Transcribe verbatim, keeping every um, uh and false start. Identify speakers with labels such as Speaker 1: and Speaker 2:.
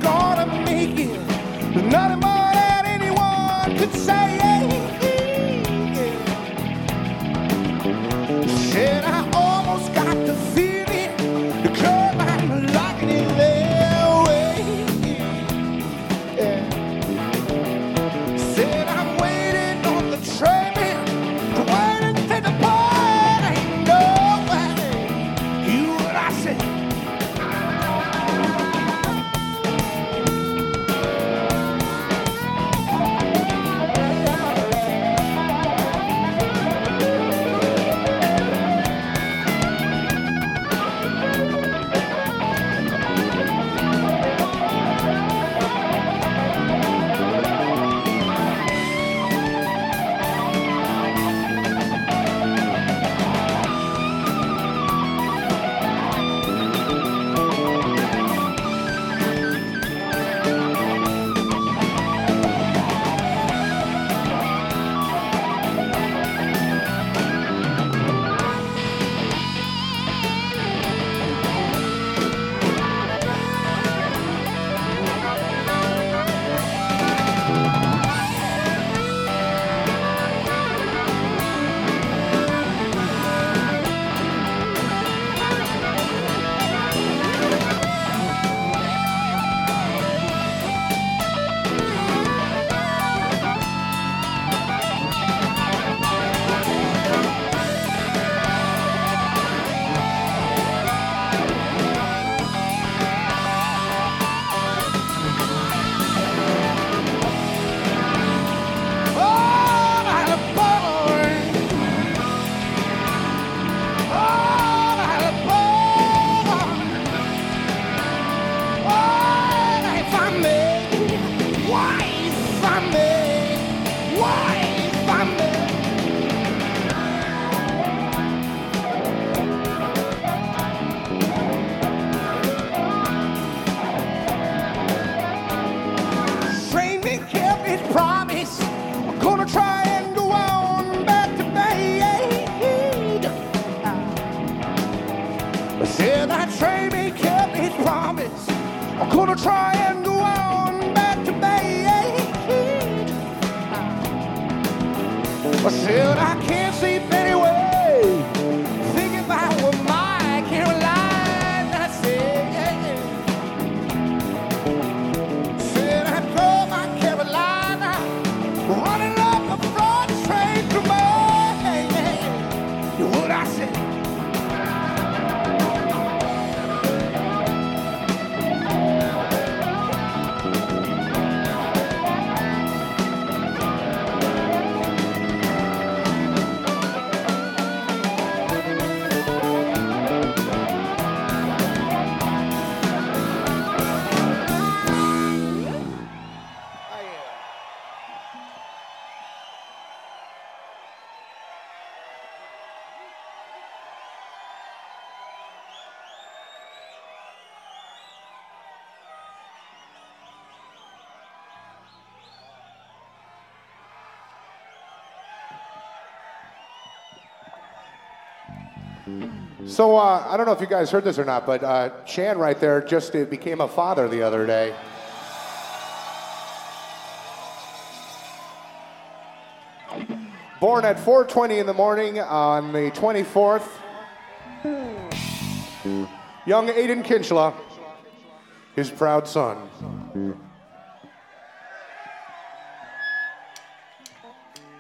Speaker 1: gonna make it. Nothing more than anyone could say. Said I almost got the feeling because I'm liking it their way. Yeah. Said I'm waiting on the train, waiting to take the part. Ain't no way. You what I said. Promise, I'm gonna try and go on back to bed. I said that train may kept its promise. I'm gonna try and go on back to bed. I said I can't sleep anyway, thinking about what my Carolina said. Said I'd go my Carolina, running like a fraud train to my, what I said.
Speaker 2: So uh, I don't know if you guys heard this or not, but uh, Chan right there just uh, became a father the other day. Born at four twenty in the morning on the twenty-fourth. Young Aiden Kinchla, his proud son.